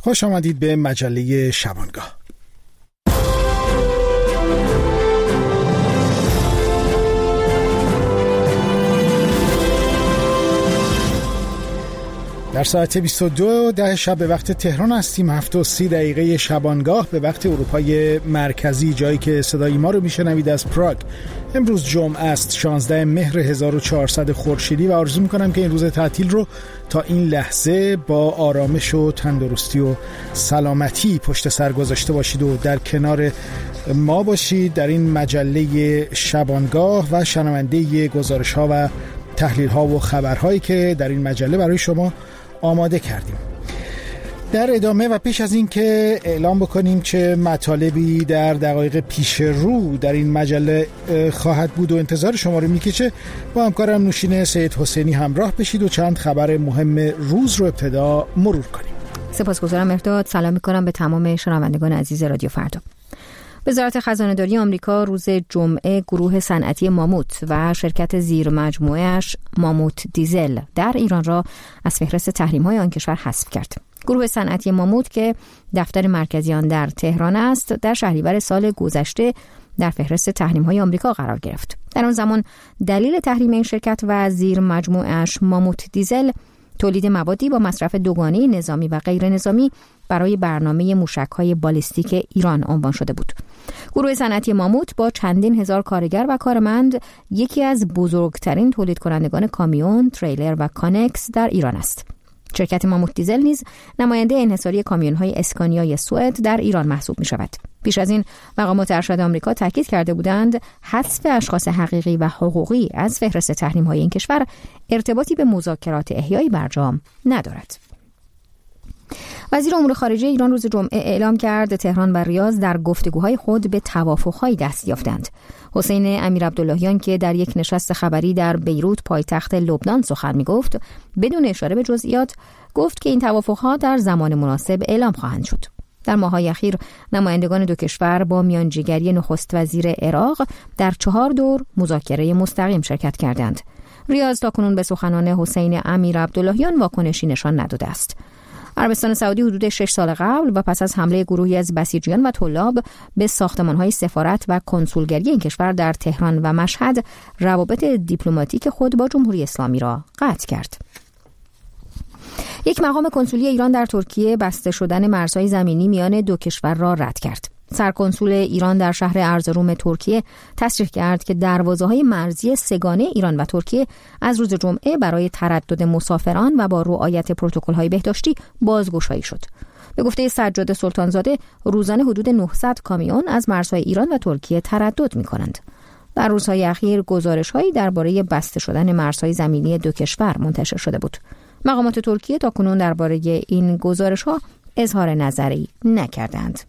خوش آمدید به مجله شبانگاه. در ساعت 22 شب به وقت تهران هستیم. 7:30 شبانگاه به وقت اروپای مرکزی، جایی که صدای ما رو میشنوید از پراگ. امروز جمعه است، 16 مهر 1400 خورشیدی و آرزو میکنم که این روز تعطیل رو تا این لحظه با آرامش و تندرستی و سلامتی پشت سر گذاشته باشید و در کنار ما باشید در این مجله شبانگاه و شنونده گزارش ها و تحلیل ها و خبرهایی که در این مجله برای شما آماده کردیم. در ادامه و پیش از این که اعلام بکنیم چه مطالبی در دقایق پیش رو در این مجله خواهد بود و انتظار شما رو میکشه، با همکارم نوشین سید حسینی همراه بشید و چند خبر مهم روز رو ابتدا مرور کنیم. سپاسگزارم مرداد. سلام میکنم به تمام شنوندگان عزیز رادیو فردا. وزارت خزانه‌داری آمریکا روز جمعه گروه صنعتی ماموت و شرکت زیر مجموعه‌اش ماموت دیزل در ایران را از فهرست تحریم‌های آن کشور حذف کرد. گروه صنعتی ماموت که دفتر مرکزی آن در تهران است، در شهریور سال گذشته در فهرست تحریم‌های آمریکا قرار گرفت. در آن زمان دلیل تحریم این شرکت و زیر مجموعه‌اش ماموت دیزل تولید موادی با مصرف دوگانه نظامی و غیر نظامی برای برنامه موشک‌های بالستیک ایران عنوان شده بود. گروه صنعتی ماموت با چندین هزار کارگر و کارمند یکی از بزرگترین تولید کنندگان کامیون، تریلر و کانکس در ایران است. شرکت ماموت دیزل نیز نماینده انحصاری کامیون‌های اسکانیای سوئد در ایران محسوب می‌شود. پیش از این مقامات ارشد آمریکا تاکید کرده بودند حذف اشخاص حقیقی و حقوقی از فهرست تحریم‌های این کشور ارتباطی به مذاکرات احیای برجام ندارد. وزیر امور خارجه ایران روز جمعه اعلام کرد تهران و ریاض در گفتگوهای خود به توافق‌هایی دست یافتند. حسین امیرعبداللهیان که در یک نشست خبری در بیروت پایتخت لبنان سخن می‌گفت، بدون اشاره به جزئیات گفت که این توافق‌ها در زمان مناسب اعلام خواهند شد. در ماه‌های اخیر نمایندگان دو کشور با میانجیگری نخست وزیر عراق در 4 دور مذاکره مستقیم شرکت کردند. ریاض تاکنون به سخنان حسین امیرعبداللهیان واکنشی نشان نداده است. عربستان سعودی حدود 6 سال قبل و پس از حمله گروهی از بسیجیان و طلاب به ساختمان‌های سفارت و کنسولگری این کشور در تهران و مشهد روابط دیپلماتیک خود با جمهوری اسلامی را قطع کرد. یک مقام کنسولی ایران در ترکیه بسته شدن مرزهای زمینی میان دو کشور را رد کرد. سرکنسول ایران در شهر ارزروم ترکیه تصریح کرد که دروازه‌های مرزی سه‌گانه ایران و ترکیه از روز جمعه برای تردد مسافران و با رعایت پروتکل‌های بهداشتی بازگشایی شد. به گفته سجاد سلطانزاده، روزانه حدود 900 کامیون از مرزهای ایران و ترکیه تردد می‌کنند. در روزهای اخیر گزارش‌هایی درباره بسته شدن مرزهای زمینی دو کشور منتشر شده بود. مقامات ترکیه تاکنون درباره این گزارش‌ها اظهار نظری نکردند.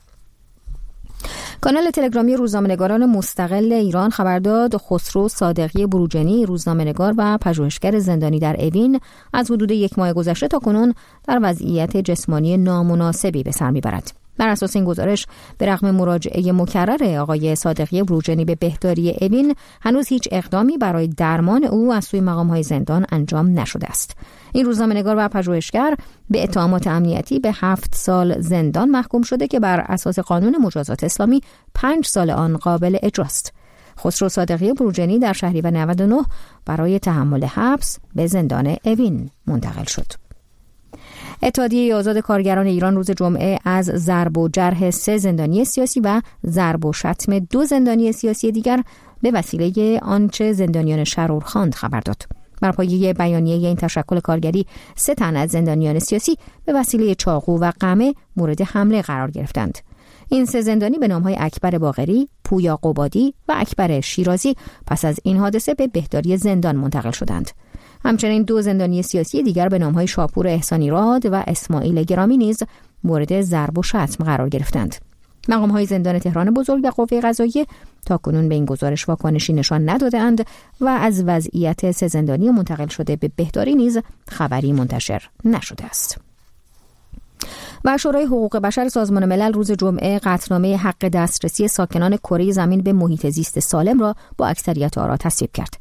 کانال تلگرامی روزنامه‌نگاران مستقل ایران خبر داد خسرو صادقی بروجنی، روزنامه‌نگار و پژوهشگر زندانی در اوین، از حدود 1 ماه گذشته تاکنون در وضعیت جسمانی نامناسبی به سر میبرد. بر اساس این گزارش، به رغم مراجعه مکرر آقای صادقی بروجنی به بهداری اوین، هنوز هیچ اقدامی برای درمان او از سوی مقام‌های زندان انجام نشده است. این روزنامه‌نگار و پژوهشگر به اتهامات امنیتی به 7 سال زندان محکوم شده که بر اساس قانون مجازات اسلامی 5 سال آن قابل اجراست. خسرو صادقی بروجنی در شهریور 99 برای تحمل حبس به زندان اوین منتقل شد. اتحادیه آزاد کارگران ایران روز جمعه از ضرب و جرح 3 زندانی سیاسی و ضرب و شتم 2 زندانی سیاسی دیگر به وسیله آنچه زندانیان شرور خواند خبر داد. بر پایه بیانیه این تشکل کارگری 3 تن از زندانیان سیاسی به وسیله چاقو و قمه مورد حمله قرار گرفتند. این 3 زندانی به نام‌های اکبر باقری، پویا قبادی و اکبر شیرازی پس از این حادثه به بهداری زندان منتقل شدند. همچنین 2 زندانی سیاسی دیگر به نام‌های شاپور احسانی راد و اسماعیل گرامی نیز مورد ضرب و شتم قرار گرفتند. مقام‌های زندان تهران بزرگ و قوه قضاییه تاکنون به این گزارش واکنشی نشان نداده‌اند و از وضعیت 3 زندانی منتقل شده به بهداری نیز خبری منتشر نشده است. و شورای حقوق بشر سازمان ملل روز جمعه قطعنامه حق دسترسی ساکنان کره زمین به محیط زیست سالم را با اکثریت آرا تصویب کرد.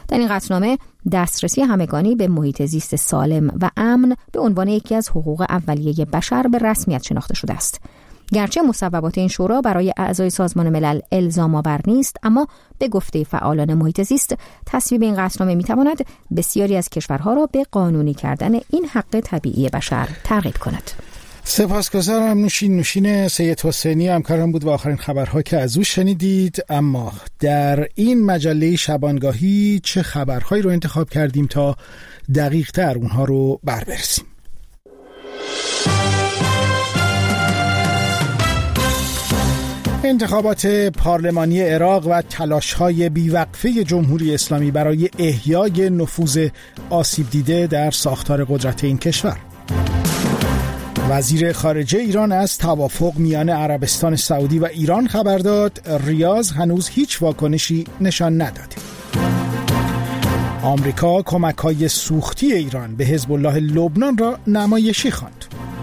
در این قطعنامه دسترسی همگانی به محیط زیست سالم و امن به عنوان یکی از حقوق اولیه بشر به رسمیت شناخته شده است. گرچه مصوبات این شورا برای اعضای سازمان ملل الزام آور نیست، اما به گفته فعالان محیط زیست تصویب این قطعنامه میتواند بسیاری از کشورها را به قانونی کردن این حق طبیعی بشر ترغیب کند. سپاسگزارم. نوشین سید حسینی همکارم بود و آخرین خبرها که از او شنیدید. اما در این مجله شبانگاهی چه خبرهایی رو انتخاب کردیم تا دقیق تر اونها رو بررسیم؟ انتخابات پارلمانی عراق و تلاش‌های بیوقفه جمهوری اسلامی برای احیای نفوذ آسیب دیده در ساختار قدرت این کشور. وزیر خارجه ایران از توافق میان عربستان سعودی و ایران خبر داد. ریاض هنوز هیچ واکنشی نشان نداده. آمریکا کمک‌های سوختی ایران به حزب الله لبنان را نمایشی خواند.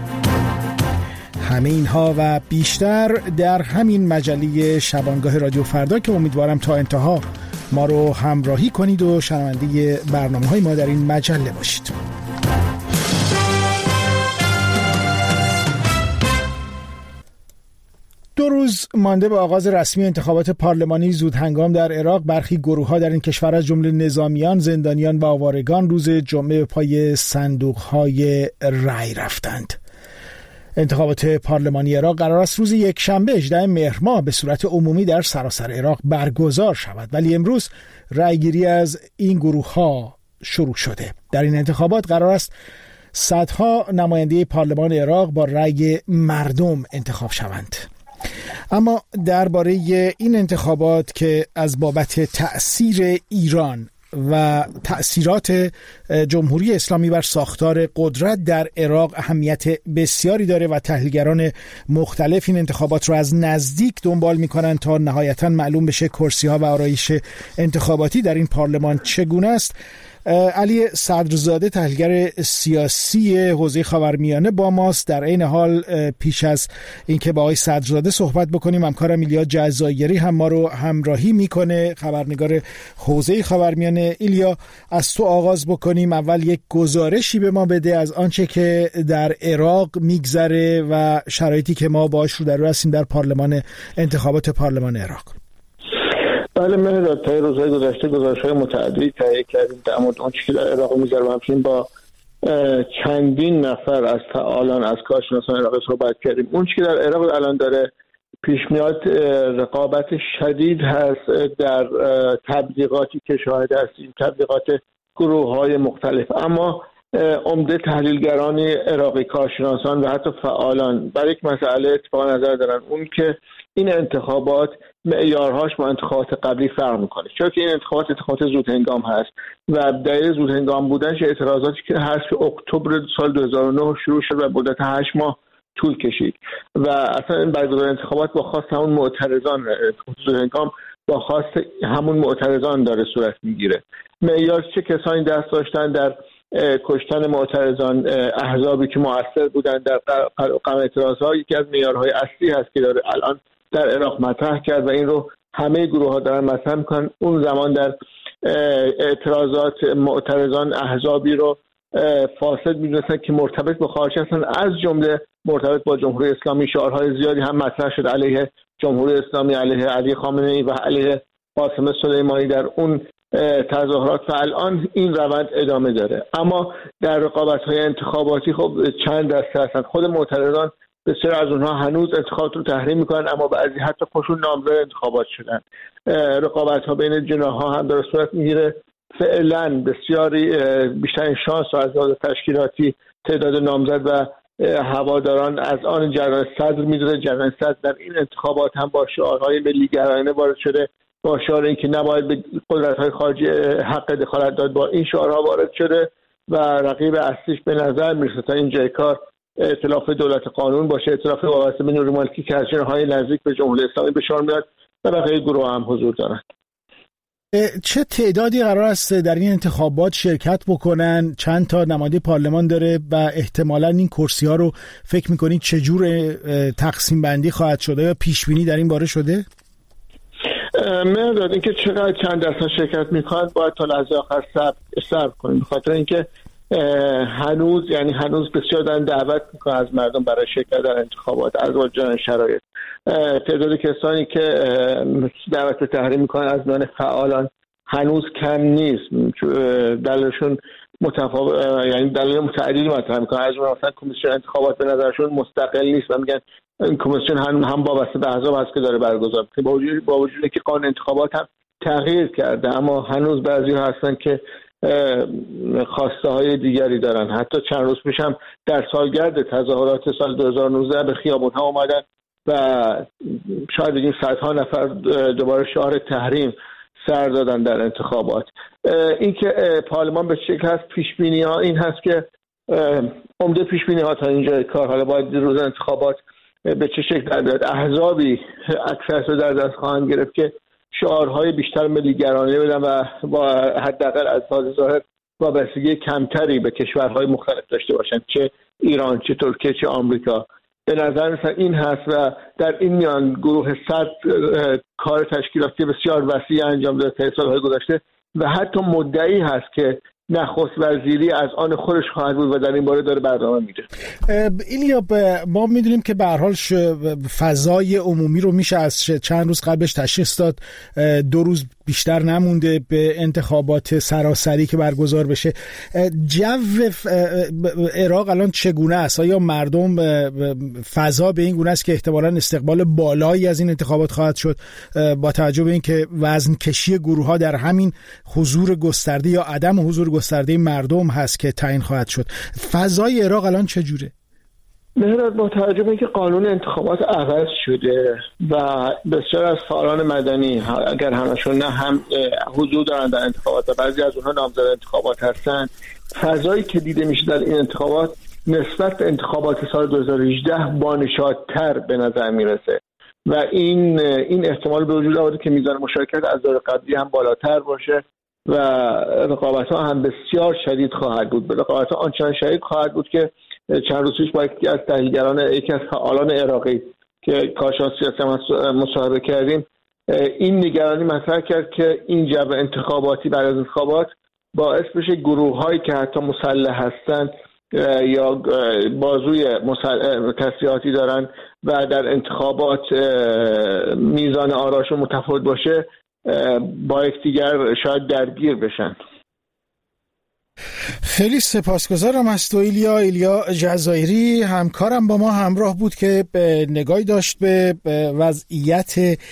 همه اینها و بیشتر در همین مجله شبانگاه رادیو فردا که امیدوارم تا انتها ما رو همراهی کنید و شنونده برنامه‌های ما در این مجله باشید. دو روز مانده به آغاز رسمی انتخابات پارلمانی زودهنگام در عراق، برخی گروه‌ها در این کشور از جمله نظامیان، زندانیان و آوارگان روز جمعه به پای صندوق‌های رأی رفتند. انتخابات پارلمانی عراق قرار است روز یکشنبه 18 مهر ماه به صورت عمومی در سراسر عراق برگزار شود، ولی امروز رأیگیری از این گروه‌ها شروع شده. در این انتخابات قرار است صدها نماینده پارلمان عراق با رأی مردم انتخاب شوند. اما درباره این انتخابات که از بابت تأثیر ایران و تأثیرات جمهوری اسلامی بر ساختار قدرت در عراق اهمیت بسیاری داره و تحلیلگران مختلف این انتخابات رو از نزدیک دنبال میکنن تا نهایتاً معلوم بشه کرسی‌ها و آرایش انتخاباتی در این پارلمان چگونه است. علی صدرزاده تحلیلگر سیاسی حوزه خاورمیانه با ماست. در این حال پیش از اینکه با آقای صدرزاده صحبت بکنیم، همکارم ایلیا جزایری هم ما رو همراهی میکنه، خبرنگار حوزه خاورمیانه. ایلیا، از تو آغاز بکنیم. اول یک گزارشی به ما بده از آنچه که در عراق میگذره و شرایطی که ما باهاش رو در رو هستیم در پارلمان، انتخابات پارلمان عراق. بله مهرداد، تا روزهای گذشته گزارش‌های متعددی تهیه کردیم در مورد آنچه که در عراق می‌گذره و همچنین با چندین نفر از فعالان از کارشناسان عراقی صحبت کردیم. اون چیزی که در عراق الان داره پیش میاد رقابت شدید هست در تبلیغاتی که شاهد هستیم، تبلیغات گروه‌های مختلف، اما عمده تحلیلگران عراقی، کارشناسان و حتی فعالان برای یک مسئله اتفاق نظر دارن، اون که این انتخابات معیارهاش با انتخابات قبلی فرق میکنه، چون که این انتخابات زودهنگام هست و دلیل زودهنگام بودنش اعتراضاتی که هست که اکتبر سال 2009 شروع شد و مدت 8 ماه طول کشید و اصلا این برگزاری انتخابات با خواست همون معترضان، زودهنگام با خواست همون معترضان داره صورت میگیره. معیار چه کسانی دست داشتن در کشتن معترضان، احزابی که مؤثر بودن در قمع اعتراضها، یکی از معیارهای اصلی هست که داره الان در عراق مطرح کرد و این رو همه گروه ها دارن مطرح میکنن. اون زمان در اعتراضات معترضان احزابی رو فاسد میدونستن که مرتبط با خارج هستن، از جمله مرتبط با جمهوری اسلامی. شعارهای زیادی هم مطرح شد علیه جمهوری اسلامی، علیه علی خامنه‌ای و علیه قاسم سلیمانی در اون تظاهرات و الان این روند ادامه داره. اما در رقابت‌های انتخاباتی خب چند دسته هستن. خود معترضان بسیار از اونها هنوز انتخابات رو تحریم میکنن، اما بعضی حتی خودشون نامزد انتخابات شدن. رقابت‌ها بین جناح‌ها هم در صورت میگیره. فعلا بسیاری بیشترین شانس و از لحاظ تشکیلاتی تعداد نامزد و هواداران از آن جریان صدر میدونه. جریان صدر در این انتخابات هم با شعارهای ملی‌گرایانه وارد شده، با شعار اینکه نباید به قدرت‌های خارجی حق دخالت داد، با این شعارها وارد شده و رقیب اصلیش به نظر میرسه تا اینجای کار ائتلاف دولت قانون باشه، ائتلاف وابسته به نور مالکی که از جناح‌های نزدیک به جمهوری اسلامی به شمار میاد و بقیه گروه هم حضور دارند. چه تعدادی قرار است در این انتخابات شرکت بکنن؟ چند تا نماینده پارلمان داره و احتمالاً این کرسی ها رو فکر میکنید چجور تقسیم بندی خواهد شده یا پیش بینی در این باره شده؟ مرداد اینکه چقدر چند درصد شرکت میکنند باید تا لحظه آخر صبر کنیم، بخاطر اینکه هنوز بسیار دارن دعوت میکنن از مردم برای شرکت در انتخابات از وجه شرایط. تعداد کسانی که دعوت به تحریم میکنن از میان فعالان هنوز کم نیست. دلیلشون متفاوت، یعنی دلیل متعددی مطرح میکنن. از مثلا کمیسیون انتخابات به نظرشون مستقل نیست و میگن این کمیسیون هم وابسته به احزاب هست که داره برگزار میکنه، با وجودی که قانون انتخابات هم تغییر کرده، اما هنوز بعضی هستن که خواسته های دیگری دارن. حتی چند روز پیش هم در سالگرد تظاهرات سال 2019 به خیابون ها اومدن و شاید بگیم صدها نفر دوباره شعار تحریم سر دادن در انتخابات. این که پارلمان به شکل هست، پیش بینی ها این هست که عمده پیش بینی ها تا اینجا کار، حالا باید روز انتخابات به چه شکل در بیاد. احزابی اکثرش رو در دست خواهند گرفت که شعارهای بیشتر ملیگرانه بدن و با حداقل از حال ظاهر وابستگی کمتری به کشورهای مختلف داشته باشند، چه ایران، چه ترکیه، چه آمریکا. به نظر مثلا این هست و در این میان گروه 100 کار تشکیلاتی بسیار وسیع انجام داده طی سالهای گذشته و حتی مدعی هست که نخست وزیری از آن خودش خواهد بود و در این باره داره برنامه میده. ایلیا، ما میدونیم که به هر حال فضای عمومی رو میشه از چند روز قبلش تشخیص داد، 2 روز بیشتر نمونده به انتخابات سراسری که برگزار بشه. جو عراق الان چگونه است؟ آیا مردم فضا به این گونه است که احتمالاً استقبال بالایی از این انتخابات خواهد شد با توجه به اینکه وزن کشی گروه ها در همین حضور گسترده یا عدم حضور گسترده مردم هست که تعیین خواهد شد؟ فضای عراق الان چجوره؟ مهراد، با توجه به اینکه قانون انتخابات عوض شده و بسیار از فعالان مدنی اگر همشون نه هم حضور دارن در انتخابات و بعضی از اونها نامزد انتخابات هستن، فضایی که دیده میشه در این انتخابات نسبت به انتخابات سال 2018 بانشادتر به نظر میرسه و این احتمال به وجود آورده که میزان مشارکت از دور قبلی هم بالاتر باشه و رقابت‌ها هم بسیار شدید خواهد بود. رقابت‌ها آنچنان شدید خواهد بود که چند روز پیش با یکی از تحلیلگران، یکی از فعالان عراقی که کارشناس سیاسی مصاحبه کردیم، این نگرانی مطرح کرد که این جو انتخاباتی بعد از انتخابات باعث بشه گروه‌هایی که حتی مسلح هستند یا بازوی تسلیحاتی دارن و در انتخابات میزان آرایش متفاوت باشه با یکدیگر شاید درگیر بشن. خیلی سپاسگزارم از تو ایلیا جزایری، همکارم با ما همراه بود که نگاهی داشت به وضعیت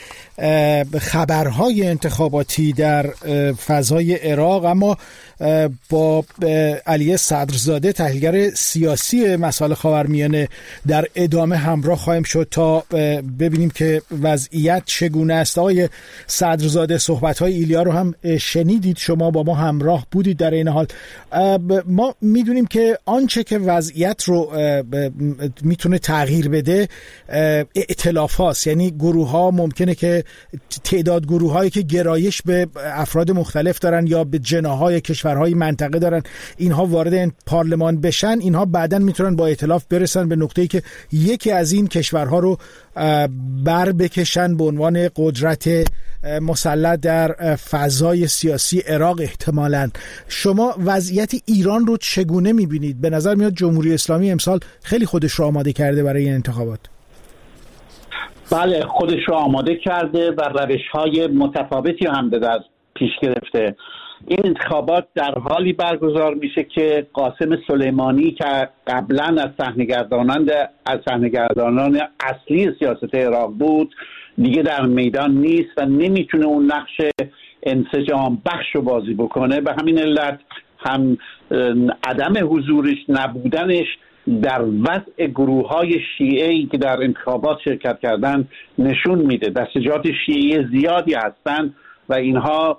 خبرهای انتخاباتی در فضای عراق. اما با علی صدرزاده تحلیلگر سیاسی مسائل خاورمیانه در ادامه همراه خواهیم شد تا ببینیم که وضعیت چگونه است. آقای صدرزاده، صحبت‌های ایلیا رو هم شنیدید، شما با ما همراه بودید. در این حال ما میدونیم که آنچه که وضعیت رو میتونه تغییر بده ائتلاف هاست، یعنی گروه ها ممکنه که تعداد گروه هایی که گرایش به افراد مختلف دارن یا به جناحهای کشورهای منطقه دارن، اینها وارد پارلمان بشن، اینها بعداً میتونن با ائتلاف برسن به نقطه‌ای که یکی از این کشورها رو بر بکشن به عنوان قدرت مسلط در فضای سیاسی عراق احتمالاً. شما وضعیت ایران رو چگونه میبینید؟ به نظر میاد جمهوری اسلامی امسال خیلی خودش رو آماده کرده برای این انتخابات. بله، خودش رو آماده کرده و روش‌های متفاوتی هم در پیش گرفته. این انتخابات در حالی برگزار میشه که قاسم سلیمانی که قبلا از صحنه‌گردانان اصلی سیاست عراق بود دیگه در میدان نیست و نمیتونه اون نقش انسجام بخش رو بازی بکنه. به همین علت هم عدم حضورش، نبودنش در وضع گروه‌های شیعه‌ای که در انتخابات شرکت کردن نشون میده دستجات شیعی زیادی هستن و اینها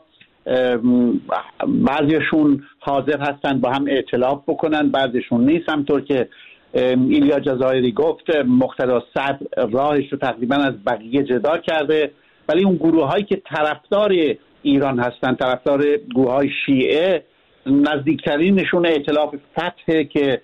بعضیشون حاضر هستن با هم ائتلاف بکنن، بعضیشون نیست. همطور که ایلیا جزایری گفت، مقتدا صدر راهش رو تقریبا از بقیه جدا کرده، ولی اون گروه‌هایی که طرفدار ایران هستن، طرفدار گروه‌های شیعه، نزدیکترینشون ائتلاف فتح که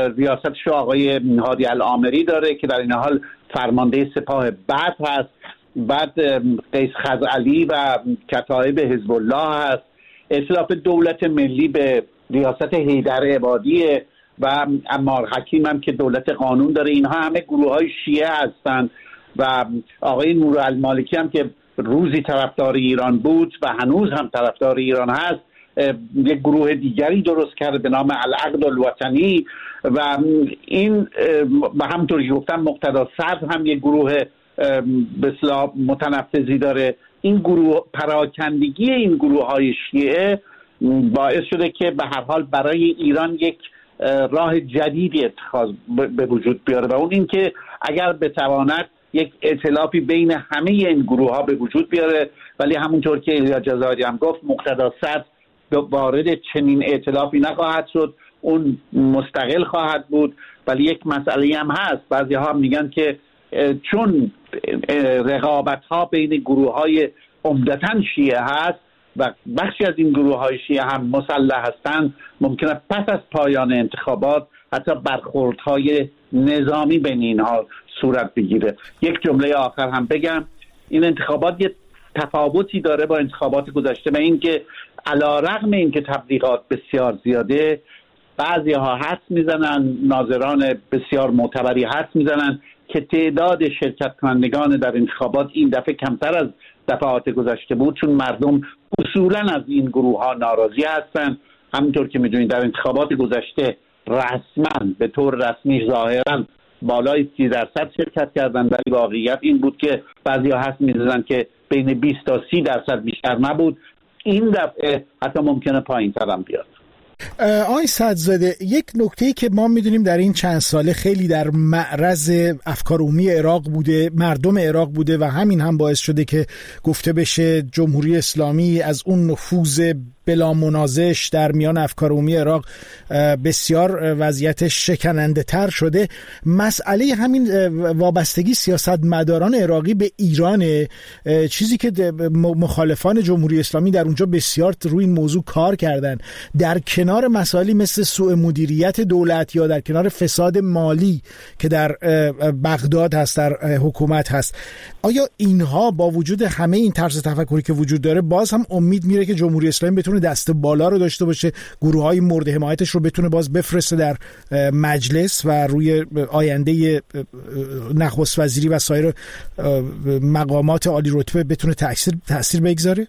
ریاستش آقای هادی العامری داره که در این حال فرمانده سپاه بدر هست بعد قیس خزعلی و کتایب حزب الله هست، ائتلاف دولت ملی به ریاست حیدر عبادی و عمار حکیم هم که دولت قانون داره. اینها همه گروه‌های شیعه هستند و آقای نورالمالکی هم که روزی طرفدار ایران بود و هنوز هم طرفدار ایران هست، یک گروه دیگری درست کرده به نام العقد الوطنی و این به همونطور که گفتم مقتدا صدر هم یک گروه به اصطلاح متنفذی داره. این گروه، پراکندگی این گروه‌های شیعه باعث شده که به هر حال برای ایران یک راه جدیدی اتخاذ به وجود بیاره و اون این که اگر بتواند یک ائتلافی بین همه این گروه ها به وجود بیاره. ولی همونطور که ایلیا جزایری هم گفت مقتدا صدر وارد چنین ائتلافی نخواهد شد، اون مستقل خواهد بود. ولی یک مسئله هم هست، بعضی ها هم میگن که چون رقابت ها بین گروه های عمدتاً شیعه هست و بخشی از این گروه های شیعه هم مسلح هستند، ممکنه پس از پایان انتخابات حتی برخوردهای نظامی بین اینها صورت بگیره. یک جمله آخر هم بگم، این انتخابات یه تفاوتی داره با انتخابات گذشته و این که علیرغم این که تبلیغات بسیار زیاده، بعضی ها حدس میزنن، ناظران بسیار معتبری حدس میزنن که تعداد شرکت کنندگان در انتخابات این دفعه کمتر از دفعات گذشته بود، چون مردم اصولا از این گروه ها ناراضی هستن. همونطور که میدونید در انتخابات گذشته رسما به طور رسمی ظاهرا بالای 30% شرکت کردن، ولی واقعیت این بود که بعضی‌ها حدس می‌زدن که بین 20 تا 30% بیشتر نبود. این دفعه حتی ممکنه پایین‌تر هم بیاد. آقای صدرزاده، یک نکته‌ای که ما می‌دونیم در این چند ساله خیلی در معرض افکار عمومی عراق بوده، مردم عراق بوده و همین هم باعث شده که گفته بشه جمهوری اسلامی از اون نفوذ بلا منازش در میان افکار عمومی عراق بسیار وضعیتش شکننده تر شده. مسئله همین وابستگی سیاستمداران عراقی به ایران، چیزی که مخالفان جمهوری اسلامی در اونجا بسیار روی این موضوع کار کردن، در کنار مسائلی مثل سوء مدیریت دولت یا در کنار فساد مالی که در بغداد هست، در حکومت هست، آیا اینها با وجود همه این طرز تفکری که وجود داره باز هم امید میره که جمهوری اسلامی بتونه دست بالا رو داشته باشه، گروه‌های مورد حمایتش رو بتونه باز بفرسته در مجلس و روی آینده نخست وزیری و سایر مقامات عالی رتبه بتونه تأثیر بگذاره؟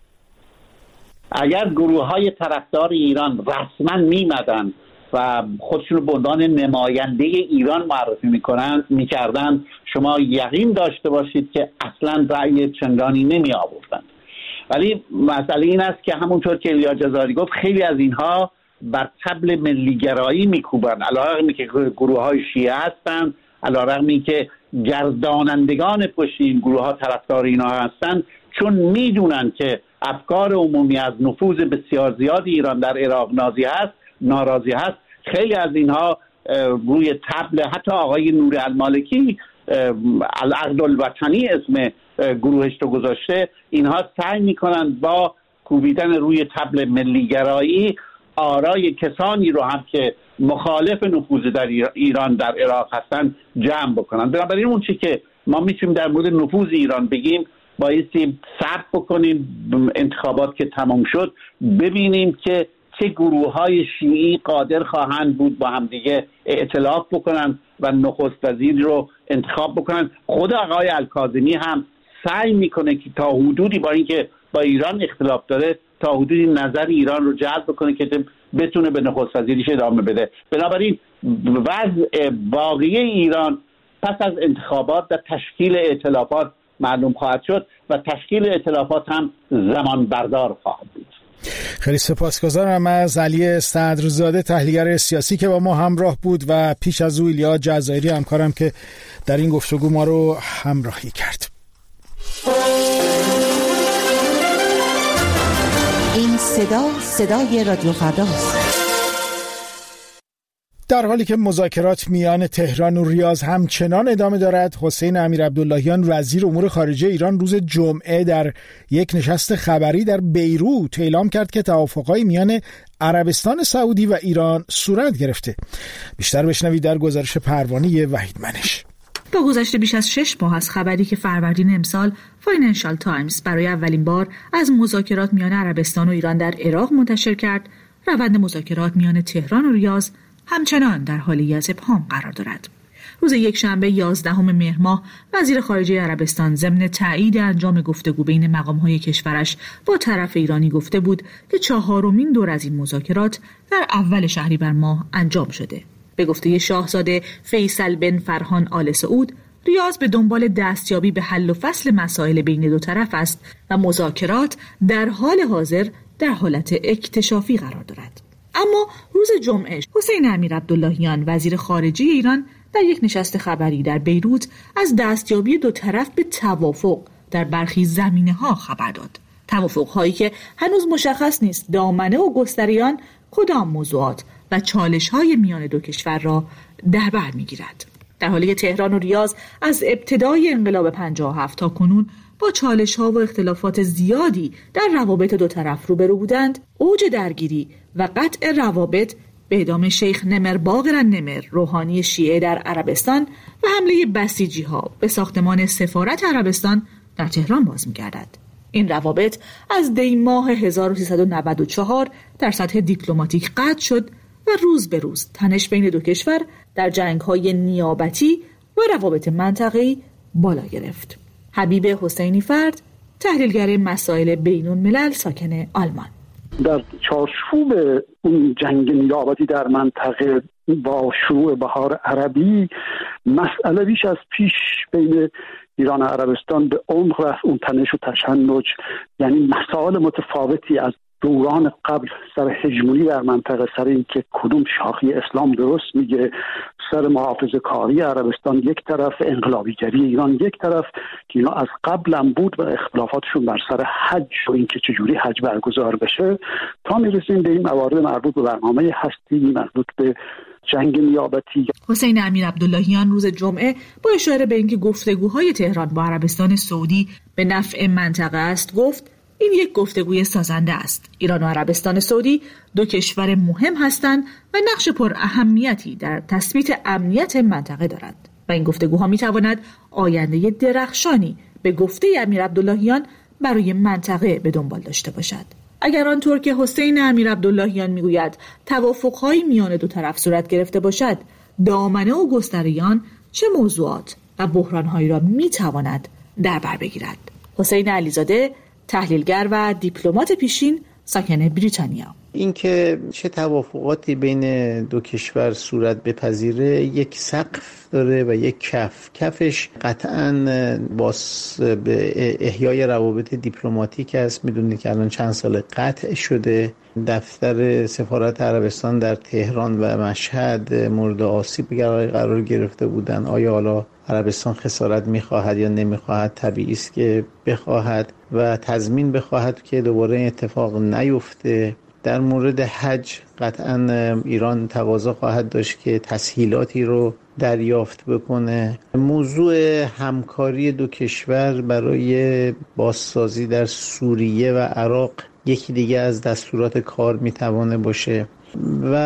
اگر گروه‌های طرفدار ایران رسما میمدن و خودشون رو به عنوان نماینده ایران معرفی میکردن، شما یقین داشته باشید که اصلا رأی چندانی نمی آوردن. ولی مسئله این است که همونطور که ایلیا جزایری گفت، خیلی از اینها بر طبل ملیگرایی میکوبن، علیرغم که گروه‌های شیعه هستند، علیرغم اینکه گردانندگان پشت این گروه‌ها طرفدار اینا هستند، چون میدونن که افکار عمومی از نفوذ بسیار زیاد ایران در عراق ناراضی هست. خیلی از اینها روی طبل، حتی آقای نورالمالکی العقد الوطنی اسم گروهش رو گذاشته، اینها سعی میکنن با کوبیدن روی طبل ملیگرایی آرای کسانی رو هم که مخالف نفوذ در ایران در عراق هستن جمع بکنن. بنابراین اون چی که ما میتونیم در مورد نفوذ ایران بگیم، بایستی صبر بکنیم انتخابات که تمام شد، ببینیم که چه گروه‌های شیعی قادر خواهند بود با هم دیگه ائتلاف بکنن و نخست وزیر رو انتخاب بکنن. خود آقای الکاظمی هم سعی میکنه که تا حدودی، با اینکه با ایران اختلاف داره، تا حدودی نظر ایران رو جلب بکنه که بتونه به نخست وزیریش ادامه بده. بنابراین وضع واقعی ایران پس از انتخابات و تشکیل ائتلافات معلوم خواهد شد و تشکیل ائتلافات هم زمان بردار خواهد بود. خیلی سپاسگزارم از علی صدرزاده، تحلیلگر سیاسی که با ما همراه بود، و پیش از او ایلیا جزایری همکارم که در این گفتگو ما رو همراهی کرد. این صدای رادیو فرداست. در حالی که مذاکرات میان تهران و ریاض همچنان ادامه دارد، حسین امیرعبداللهیان وزیر امور خارجه ایران روز جمعه در یک نشست خبری در بیروت اعلام کرد که توافق‌های میان عربستان سعودی و ایران صورت گرفته. بیشتر بشنوید در گزارش پروانه وحید منش. با گذشت بیش از 6 ماه از خبری که فروردین امسال فاینانشال تایمز برای اولین بار از مذاکرات میان عربستان و ایران در عراق منتشر کرد، روند مذاکرات میان تهران و ریاض همچنان در حالی از ابهام قرار دارد. روز یکشنبه 11 مهر ماه وزیر خارجه عربستان ضمن تایید انجام گفتگو بین مقام‌های کشورش با طرف ایرانی گفته بود که 4مین دور از این مذاکرات در اول شهریور ماه انجام شده. به گفته شاهزاده فیصل بن فرهان آل سعود، ریاض به دنبال دستیابی به حل و فصل مسائل بین دو طرف است و مذاکرات در حال حاضر در حالت اکتشافی قرار دارد. اما روز جمعه حسین امیرعبداللهیان وزیر خارجه ایران در یک نشست خبری در بیروت از دستیابی دو طرف به توافق در برخی زمینه‌ها خبر داد. توافق‌هایی که هنوز مشخص نیست دامنه و گستریان کدام موضوعات و چالش‌های میان دو کشور را در بر می‌گیرد. در حالی که تهران و ریاض از ابتدای انقلاب 57 تا کنون با چالش‌ها و اختلافات زیادی در روابط دو طرف روبرو بودند، اوج درگیری و قطع روابط به اعدام شیخ نمر باقر النمر روحانی شیعه در عربستان و حمله بسیجی‌ها به ساختمان سفارت عربستان در تهران باز می‌گردد. این روابط از دی ماه 1394 در سطح دیپلماتیک قطع شد و روز به روز تنش بین دو کشور در جنگ‌های نیابتی و روابط منطقه‌ای بالا گرفت. حبیب حسینی فرد، تحلیلگر مسائل بین‌الملل ساکن آلمان: در چارچوب اون جنگ نیابتی در منطقه با شروع بهار عربی، مسئله بیش از پیش بین ایران و عربستان به عمق رفت. اون تنش و تشنج، یعنی مسائل متفاوتی از دوران قبل سر هژمونی در منطقه، سر اینکه کدوم شاخه اسلام درست میگه، سر محافظه کاری عربستان یک طرف، انقلابیگری ایران یک طرف، که اینا از قبل هم بود و اختلافاتشون بر سر حج و اینکه چجوری حج برگزار بشه، تا میرسیم به این موارد مربوط به برنامه هستی، مربوط به جنگ نیابتی. حسین امیرعبداللهیان روز جمعه با اشاره به اینکه گفتگوهای تهران با عربستان سعودی به نفع منطقه است گفت: این یک گفتگوی سازنده است. ایران و عربستان سعودی دو کشور مهم هستند و نقش پر اهمیتی در تثبیت امنیت منطقه دارند و این گفتگوها می تواند آینده درخشانی به گفته امیرعبداللهیان برای منطقه به دنبال داشته باشد. اگر آنطور که حسین امیرعبداللهیان میگوید توافق‌های میان دو طرف صورت گرفته باشد، دامنه و گستریان چه موضوعات و بحران‌هایی را میتواند در بر بگیرد؟ حسین علیزاده، تحلیلگر و دیپلمات پیشین ساکن بریتانیا: اینکه چه توافقاتی بین دو کشور صورت بپذیره یک سقف داره و یک کفش قطعاً به احیای روابط دیپلماتیک است. میدونید که الان چند سال قطع شده. دفتر سفارت عربستان در تهران و مشهد مورد آسیب قرار گرفته بودن. آیا حالا عربستان خسارت میخواهد یا نمیخواهد؟ طبیعی است که بخواهد و تضمین بخواهد که دوباره این اتفاق نیفته. در مورد حج قطعاً ایران تقاضا خواهد داشت که تسهیلاتی رو دریافت بکنه. موضوع همکاری دو کشور برای بازسازی در سوریه و عراق یکی دیگه از دستورات کار میتوانه باشه و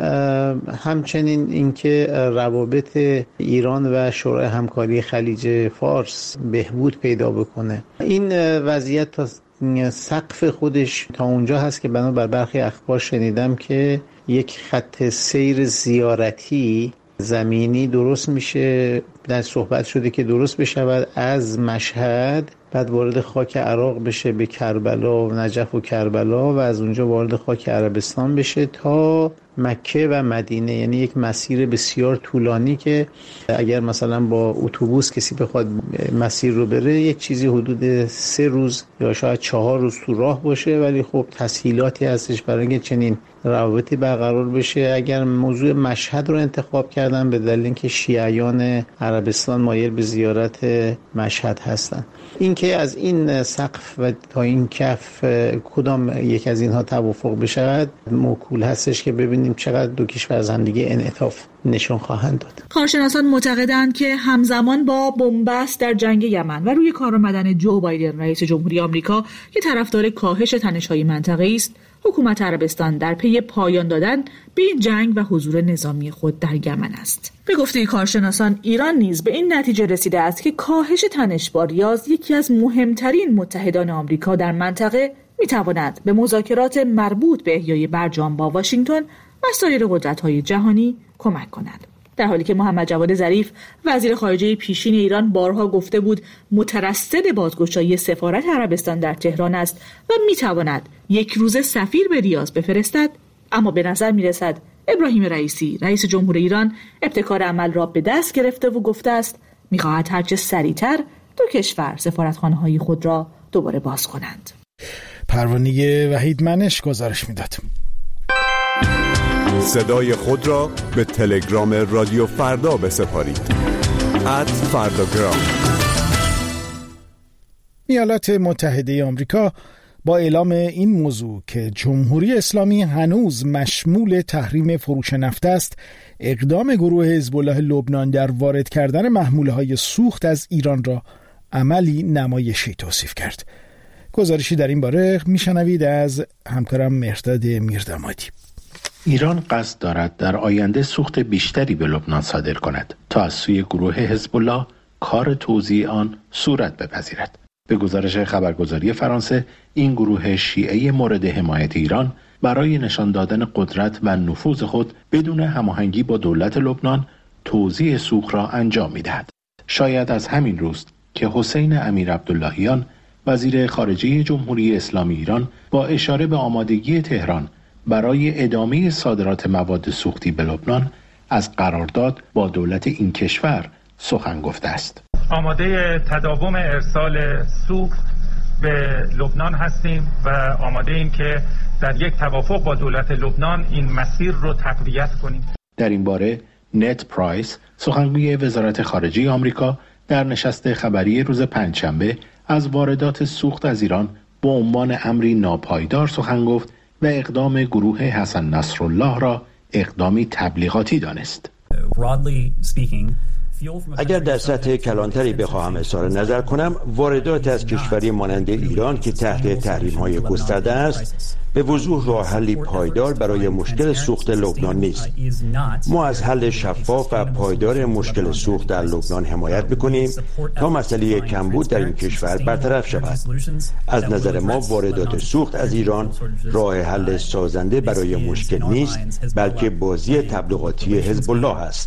همچنین اینکه روابط ایران و شورای همکاری خلیج فارس بهبود پیدا بکنه. این وضعیت تا سقف خودش تا اونجا هست که بنابر برخی اخبار شنیدم که یک خط سیر زیارتی زمینی درست میشه. در صحبت شده که درست بشود از مشهد، بعد وارد خاک عراق بشه به کربلا و نجف و کربلا و از اونجا وارد خاک عربستان بشه تا مکه و مدینه. یعنی یک مسیر بسیار طولانی که اگر مثلا با اتوبوس کسی بخواد مسیر رو بره یک چیزی حدود 3 روز یا شاید 4 روز تو راه باشه، ولی خب تسهیلاتی هستش برای اینکه چنین روابطی برقرار بشه. اگر موضوع مشهد رو انتخاب کردن به دلیل اینکه شیعیان عربستان مایل به زیارت مشهد هستن. اینکه از این سقف و تا این کف کدام یک از اینها توافق بشود موکول هستش که ببینیم چقدر دو کشور از هم دیگه انعطاف نشون خواهند داد. کارشناسان معتقدند که همزمان با بنبست در جنگ یمن و روی کار آمدن جو بایدن رئیس جمهوری آمریکا که طرفدار کاهش تنش‌های منطقه‌ای است، حکومت عربستان در پی پایان دادن به این جنگ و حضور نظامی خود در یمن است. به گفته کارشناسان، ایران نیز به این نتیجه رسیده است که کاهش تنش با ریاض، یکی از مهمترین متحدان آمریکا در منطقه، میتواند به مذاکرات مربوط به احیای برجام با واشنگتن و سایر قدرت‌های جهانی کمک کند. در حالی که محمد جواد ظریف وزیر خارجه پیشین ایران بارها گفته بود مترصد بازگشایی سفارت عربستان در تهران است و میتواند یک روز سفیر به ریاض بفرستد، اما به نظر میرسد ابراهیم رئیسی رئیس جمهور ایران ابتکار عمل را به دست گرفته و گفته است میخواهد هرچه سریعتر دو کشور سفارتخانه‌های خود را دوباره باز کنند. پروانه وحیدمنش گزارش میداد. صدای خود را به تلگرام رادیو فردا بسپارید. @فرداگرام. ایالات متحده آمریکا با اعلام این موضوع که جمهوری اسلامی هنوز مشمول تحریم فروش نفت است، اقدام گروه حزب الله لبنان در وارد کردن محموله‌های سوخت از ایران را عملی نمایشی توصیف کرد. گزارشی در این باره میشنوید از همکارم مهرداد میردامادی. ایران قصد دارد در آینده سوخت بیشتری به لبنان صادر کند تا از سوی گروه حزب الله کار توزیع آن صورت بپذیرد. به گزارش خبرگزاری فرانسه، این گروه شیعه مورد حمایت ایران برای نشان دادن قدرت و نفوذ خود بدون هماهنگی با دولت لبنان توزیع سوخت را انجام می‌دهد. شاید از همین روست که حسین امیرعبداللهیان وزیر خارجه جمهوری اسلامی ایران با اشاره به آمادگی تهران برای ادامه صادرات مواد سوختی به لبنان از قرارداد با دولت این کشور سخن گفته است. آماده تداوم ارسال سوخت به لبنان هستیم و آماده ایم که در یک توافق با دولت لبنان این مسیر رو تقویت کنیم. در این باره نت پرایس، سخنگوی وزارت خارجه آمریکا، در نشست خبری روز پنجشنبه از واردات سوخت از ایران به عنوان امری ناپایدار سخن گفت و اقدام گروه حسن نصرالله را اقدامی تبلیغاتی دانست. اگر در سطح کلانتری بخواهم اظهار نظر کنم، واردات از کشوری مانند ایران که تحت تحریم‌های گسترده است به وضوح راه حلی پایدار برای مشکل سوخت لبنان نیست. ما از حل شفاف و پایدار مشکل سوخت در لبنان حمایت می‌کنیم تا مسئله کمبود در این کشور برطرف شود. از نظر ما واردات سوخت از ایران راه حل سازنده برای مشکل نیست، بلکه بازی تبلیغاتی حزب الله است.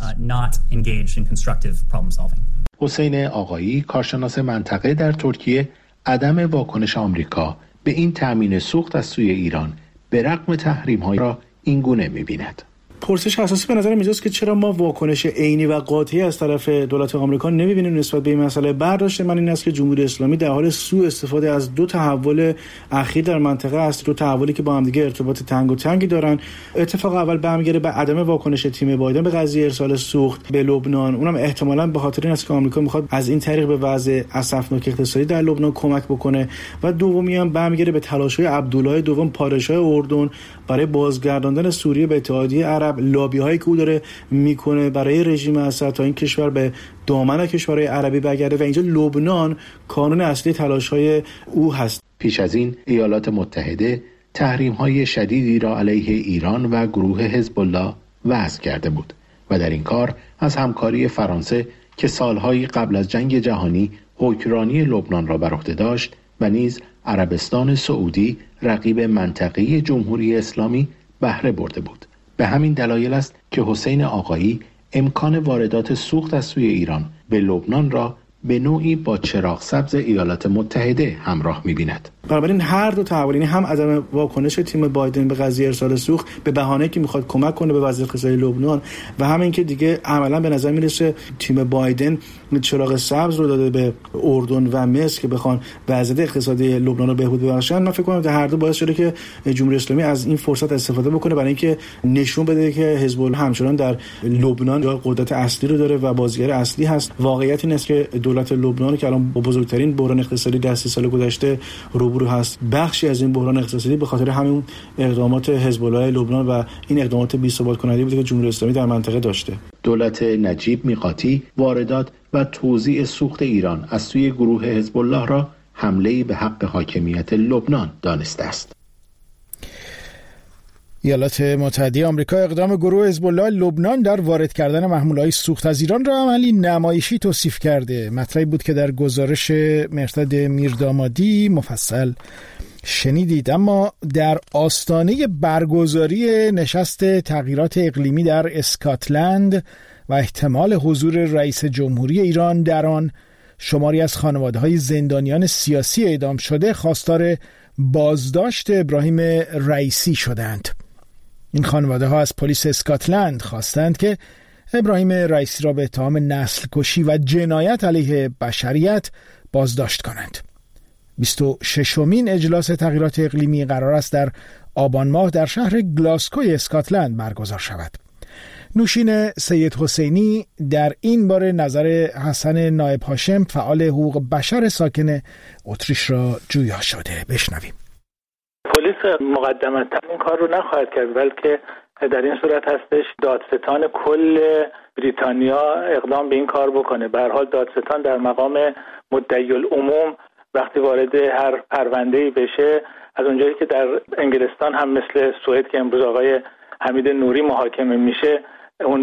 حسین آقایی، کارشناس منطقه در ترکیه، عدم واکنش آمریکا به این تأمین سوخت از سوی ایران به رغم تحریم‌های را این گونه می‌بیند. پرسش اساسی به نظر میاد که چرا ما واکنش عینی و قاطعی از طرف دولت آمریکا نمی‌بینیم نسبت به این مسئله. برداشت من این است که جمهوری اسلامی در حال سوء استفاده از دو تحول اخیر در منطقه است، دو تحولی که با هم دیگه ارتباط تنگی دارن. اتفاق اول برمیگرده به عدم واکنش تیم بایدن به قضیه ارسال سوخت به لبنان، اونم احتمالاً به خاطر این است که آمریکا می‌خواد از این طریق به وضع اسفناک اقتصادی در لبنان کمک بکنه، و دومی هم برمیگرده به تلاش‌های عبدالله دوم پادشاه اردن برای بازگرداندن سوریه به اتحادیه عرب، لابی‌هایی که او داره میکنه برای رژیم اسد تا این کشور به دامن کشورهای عربی برگرده، و اینجا لبنان کانون اصلی تلاش‌های او هست. پیش از این ایالات متحده تحریم‌های شدیدی را علیه ایران و گروه حزب الله وضع کرده بود و در این کار از همکاری فرانسه که سال‌های قبل از جنگ جهانی حکمرانی لبنان را بر عهده داشت و نیز عربستان سعودی رقیب منطقه‌ای جمهوری اسلامی بهره برده بود. به همین دلایل است که حسین آقایی امکان واردات سوخت از سوی ایران به لبنان را به نوعی با چراغ سبز ایالات متحده همراه می‌بیند. بنابراین هر دو تحول، یعنی هم عدم واکنش تیم بایدن به قضیه ارسال سوخت به بهانه که میخواد کمک کنه به وضع اقتصادی لبنان، و همین که دیگه عملا به نظر میرسه تیم بایدن چراغ سبز رو داده به اردن و مصر که بخوان وضع اقتصادی لبنان رو بهبود ببخشن. من فکر کنم در هر دو باعث شده که جمهوری اسلامی از این فرصت استفاده بکنه برای اینکه نشون بده که حزب الله همچنان در لبنان قدرت اصلی رو داره و بازیگر اصلی هست. واقعیت این است که دولت لبنان که الان با بزرگترین بحران اقتصادی در 30 سال گذشته روبرو هست، بخشی از این بحران اقتصادی به خاطر همین اقدامات حزب الله لبنان و این اقدامات بی‌ثبات کننده بوده که جمهوری اسلامی در منطقه داشته. دولت نجیب میقاتی واردات و توزیع سوخت ایران از سوی گروه حزب الله را حمله‌ای به حق حاکمیت لبنان دانسته است. ایالات متحده آمریکا اقدام گروه حزب الله لبنان در وارد کردن محموله‌های سوخت از ایران را عملی نمایشی توصیف کرده. مطلبی بود که در گزارش مهرداد میردامادی مفصل شنیدید. اما در آستانه برگزاری نشست تغییرات اقلیمی در اسکاتلند و احتمال حضور رئیس جمهوری ایران در آن، شماری از خانواده‌های زندانیان سیاسی اعدام شده خواستار بازداشت ابراهیم رئیسی شدند. این خانواده‌ها از پلیس اسکاتلند خواستند که ابراهیم رئیسی را به اتهام نسل کشی و جنایت علیه بشریت بازداشت کنند. 26مین اجلاس تغییرات اقلیمی قرار است در آبان ماه در شهر گلاسکوی اسکاتلند برگزار شود. نوشین سید حسینی در این باره نظر حسن نایب هاشم فعال حقوق بشر ساکن اتریش را جویا شده. بشنویم. پلیس مقدمتا این کار رو نخواهد کرد، بلکه در این صورت هستش دادستان کل بریتانیا اقدام به این کار بکنه. به هر حال دادستان در مقام مدعی العموم وقتی وارد هر پرونده‌ای بشه، از اونجایی که در انگلستان هم مثل سوئد که امروز آقای حمید نوری محاکمه میشه، اون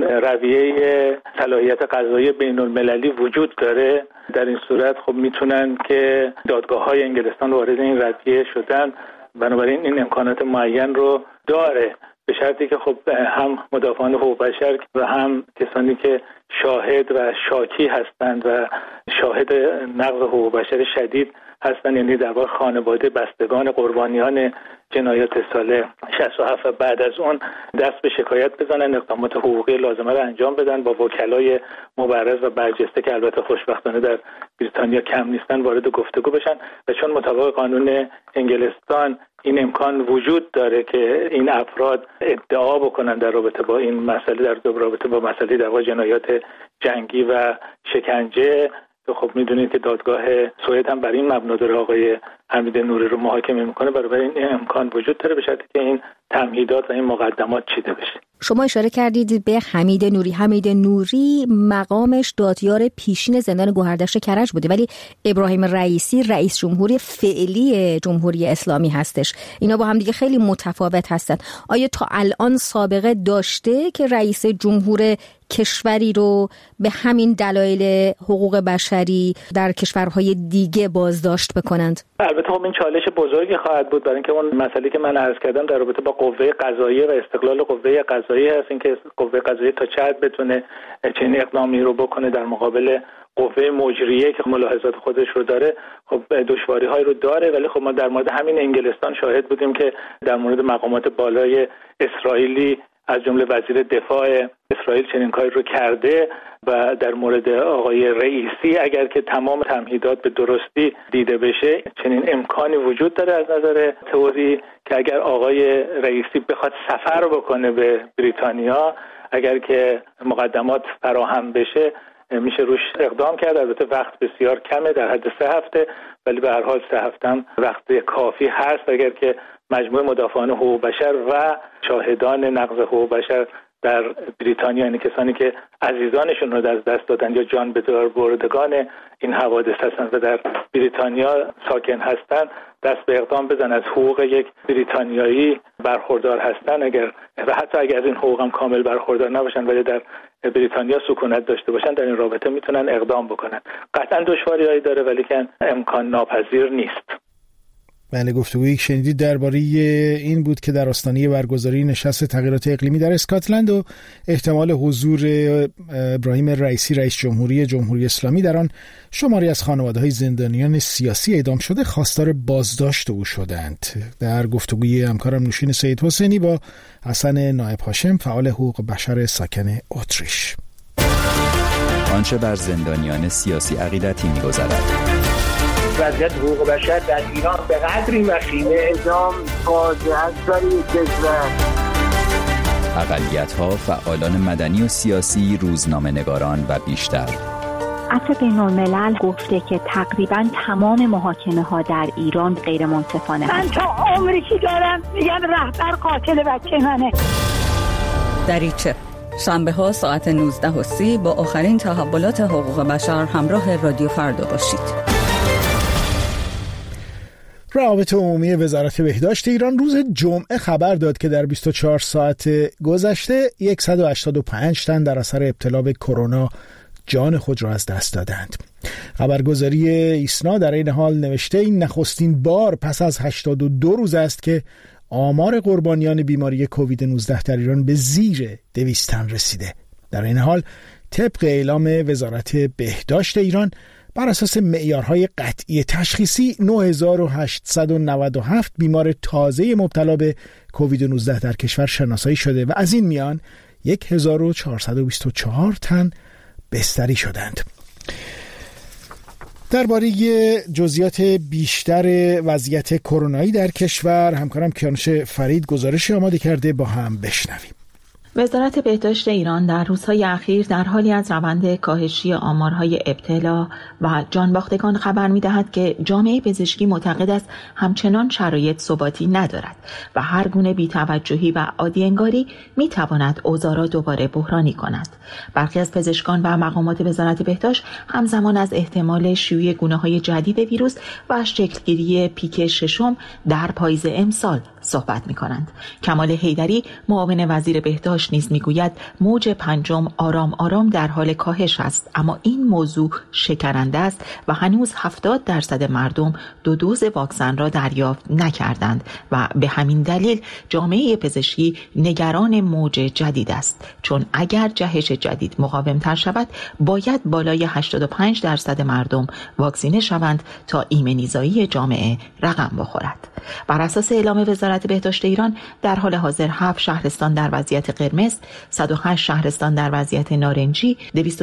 رویه صلاحیت قضایی بین المللی وجود داره، در این صورت خب میتونن که دادگاه‌های انگلستان وارد این رویه شدن، بنابراین این امکانات معین رو داره، به شرطی که خب هم مدافعان حقوق بشر و هم کسانی که شاهد و شاکی هستند و شاهد نقض حقوق بشر شدید هستند، یعنی در واقع خانواده بستگان قربانیان جنایات سال 67 بعد از اون دست به شکایت بزنن، اقدامات حقوقی لازمه را انجام بدن، با وکلای مبرز و برجسته که البته خوشبختانه در بریتانیا کم نیستن وارد گفتگو بشن. و چون مطابق قانون انگلستان این امکان وجود داره که این افراد ادعا بکنن در رابطه با این مسئله، در رابطه با مسئله در واقع جنایات جنگی و شکنجه، خب میدونید که دادگاه سوئد هم برای این مبنا داره آقای حمید نوری رو محاکمه میکنه، برای این امکان وجود داره، به شرطی که این تمهیدات و این مقدمات چیده بشه. شما اشاره کردید به حمید نوری. حمید نوری مقامش دادیار پیشین زندان گوهردشت کرج بوده، ولی ابراهیم رئیسی رئیس جمهوری فعلی جمهوری اسلامی هستش. اینا با هم دیگه خیلی متفاوت هستن. آیا تا الان سابقه داشته که رئیس جمهور کشوری رو به همین دلایل حقوق بشری در کشورهای دیگه بازداشت بکنند؟ البته خب این چالش بزرگی خواهد بود، برای اینکه اون مسئله که من عرض کردم در رابطه با قوه قضاییه و استقلال قوه قضاییه هست، اینکه قوه قضاییه تا چه حد بتونه چنین اقدامی رو بکنه در مقابل قوه مجریه که ملاحظات خودش رو داره، خب دشواری‌هایی رو داره. ولی خب ما در مورد همین انگلستان شاهد بودیم که در مورد مقامات بالای اسرائیلی از جمله وزیر دفاع اسرائیل چنین کاری رو کرده و در مورد آقای رئیسی اگر که تمام تمهیدات به درستی دیده بشه، چنین امکانی وجود داره از نظر تئوری که اگر آقای رئیسی بخواد سفر بکنه به بریتانیا، اگر که مقدمات فراهم بشه میشه روش اقدام کرد. البته وقت بسیار کمه، در حد 3 هفته، ولی به هر حال 3 هفته هم وقت کافی هست اگر که مجموعه مدافعان حقوق بشر و شاهدان نقض حقوق بشر در بریتانیا، یعنی کسانی که عزیزانشون رو از دست دادن یا جان به در بردگان این حوادث هستند و در بریتانیا ساکن هستند، دست به اقدام بزن، از حقوق یک بریتانیایی برخوردار هستن، اگر و حتی اگر از این حقوق هم کامل برخوردار نباشن ولی در بریتانیا سکونت داشته باشن، در این رابطه میتونن اقدام بکنن. قطعا دشواری‌هایی داره ولی که امکان ناپذیر نیست. بله، گفتگویی شنیدید درباره این بود که در آستانه برگزاری نشست تغییرات اقلیمی در اسکاتلند و احتمال حضور ابراهیم رئیسی رئیس جمهوری جمهوری اسلامی در آن، شماری از خانواده‌های زندانیان سیاسی اعدام شده خواستار بازداشت او شدند. در گفتگوی همکارم نوشین سید حسینی با حسن نایب هاشم فعال حقوق بشر ساکن اتریش. آنچه بر زندانیان سیاسی عقیدتی می‌گذرد. وضعیت حقوق بشر در ایران به قدری وخیمه، اعدام فاجعه است در این کشور. اقلیت‌ها، فعالان مدنی و سیاسی، روزنامه‌نگاران و بیشتر. عفو بین‌الملل گفته که تقریباً تمام محاکمه‌ها در ایران غیر منصفانه من تا عمری که دارم میگم رهبر قاتل بچه منه. دریچه شنبه‌ها ساعت 19:30 با آخرین تحولات حقوق بشر همراه رادیو فردا باشید. روابط عمومی وزارت بهداشت ایران روز جمعه خبر داد که در 24 ساعت گذشته 185 تن در اثر ابتلا به کرونا جان خود را از دست دادند. خبرگزاری ایسنا در این حال نوشته این نخستین بار پس از 82 روز است که آمار قربانیان بیماری کووید 19 در ایران به زیر 200 تن رسیده. در این حال طبق اعلام وزارت بهداشت ایران بر اساس معیارهای قطعی تشخیصی 9897 بیمار تازه مبتلا به کووید 19 در کشور شناسایی شده و از این میان 1424 تن بستری شدند. درباره جزئیات بیشتر وضعیت کرونایی در کشور همکارم کیانوش فرید گزارشی آماده کرده، با هم بشنویم. وزارت بهداشت ایران در روزهای اخیر در حالی از روند کاهشی آمارهای ابتلا و جانباختگان خبر می‌دهد که جامعه پزشکی معتقد است همچنان شرایط ثباتی ندارد و هر گونه بی‌توجهی و عادی‌انگاری می‌تواند اوضاع را دوباره بحرانی کند. برخی از پزشکان و مقامات وزارت بهداشت همزمان از احتمال شیوع گونه‌های جدید ویروس و شکلگیری پیک ششم در پاییز امسال صحبت می‌کنند. کمال حیدری معاون وزیر بهداشت نیز میگوید موج پنجم آرام آرام در حال کاهش است، اما این موضوع شکننده است و هنوز 70% مردم 2 دوز واکسن را دریافت نکردند و به همین دلیل جامعه پزشکی نگران موج جدید است، چون اگر جهش جدید مقاوم‌تر شود باید بالای 85% مردم واکسینه شوند تا ایمنیزایی جامعه رقم بخورد. بر اساس اعلام وزارت بهداشت ایران در حال حاضر 7 شهرستان در وضعیت قرمز، 108 شهرستان در وضعیت نارنجی،